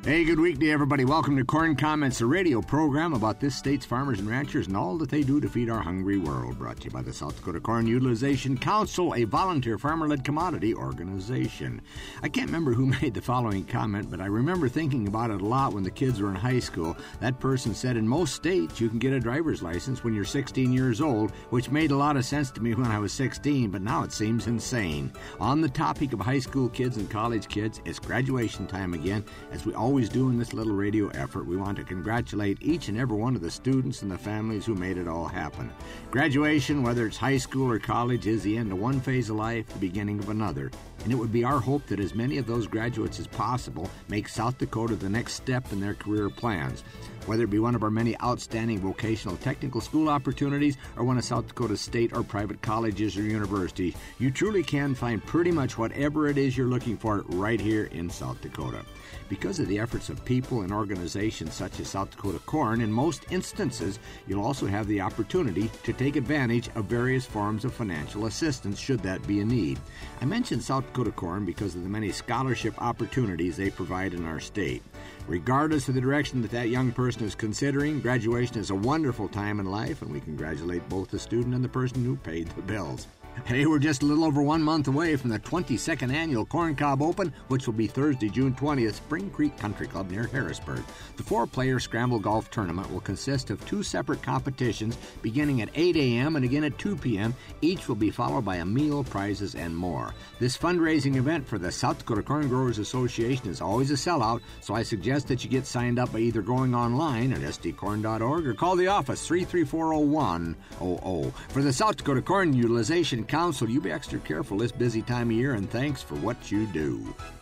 Hey, good week to everybody. Welcome to Corn Comments, a radio program about this state's farmers and ranchers and all that they do to feed our hungry world. Brought to you by the South Dakota Corn Utilization Council, a volunteer farmer-led commodity organization. I can't remember who made the following comment, but I remember thinking about it a lot when the kids were in high school. That person said in most states you can get a driver's license when you're 16 years old, which made a lot of sense to me when I was 16, but now it seems insane. On the topic of high school kids and college kids, it's graduation time again. As we always do in this little radio effort, we want to congratulate each and every one of the students and the families who made it all happen. Graduation, whether it's high school or college, is the end of one phase of life, the beginning of another. And it would be our hope that as many of those graduates as possible make South Dakota the next step in their career plans. Whether it be one of our many outstanding vocational technical school opportunities or one of South Dakota's state or private colleges or universities, you truly can find pretty much whatever it is you're looking for right here in South Dakota. Because of the efforts of people and organizations such as South Dakota Corn, in most instances, you'll also have the opportunity to take advantage of various forms of financial assistance should that be a need. I mentioned South Dakota Corn because of the many scholarship opportunities they provide in our state. Regardless of the direction that young person is considering, graduation is a wonderful time in life, and we congratulate both the student and the person who paid the bills. Hey, we're just a little over 1 month away from the 22nd Annual Corn Cob Open, which will be Thursday, June 20th, Spring Creek Country Club near Harrisburg. The 4-player Scramble Golf Tournament will consist of 2 separate competitions beginning at 8 a.m. and again at 2 p.m. Each will be followed by a meal, prizes, and more. This fundraising event for the South Dakota Corn Growers Association is always a sellout, so I suggest that you get signed up by either going online at sdcorn.org or call the office 334-0100. For the South Dakota Corn Utilization Council, you be extra careful this busy time of year, and thanks for what you do.